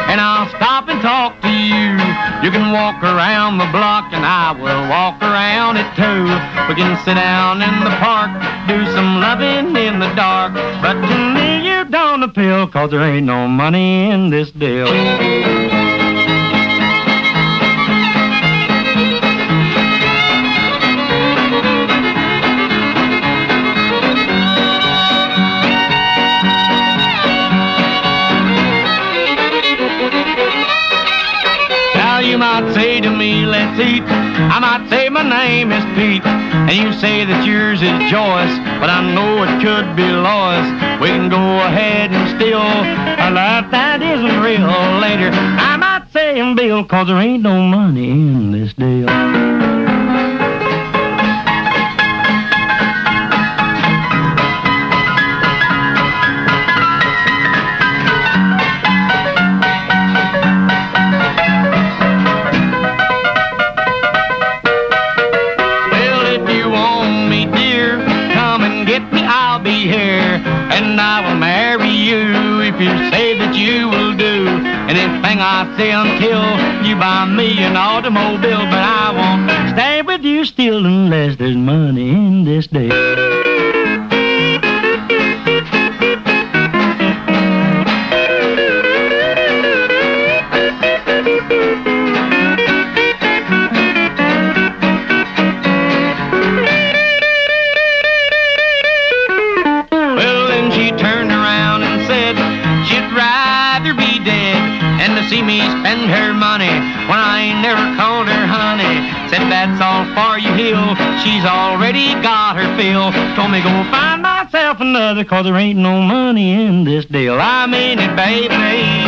and I'll stop and talk to you. You can walk around the block and I will walk around it too. We can sit down in the park, do some loving in the dark. But to me you don't appeal, 'cause there ain't no money in this deal. You might say to me, let's eat. I might say my name is Pete, and you say that yours is Joyce, but I know it could be Lois. We can go ahead and steal a life that isn't real later. I might say Bill, 'cause there ain't no money in this deal. I'll be here, and I will marry you if you say that you will do anything I say until you buy me an automobile. But I won't stay with you still unless there's money in this deal. See me spend her money when I ain't never called her honey. Said that's all for you, Hill. She's already got her fill. Told me go find myself another, 'cause there ain't no money in this deal. I mean it, baby.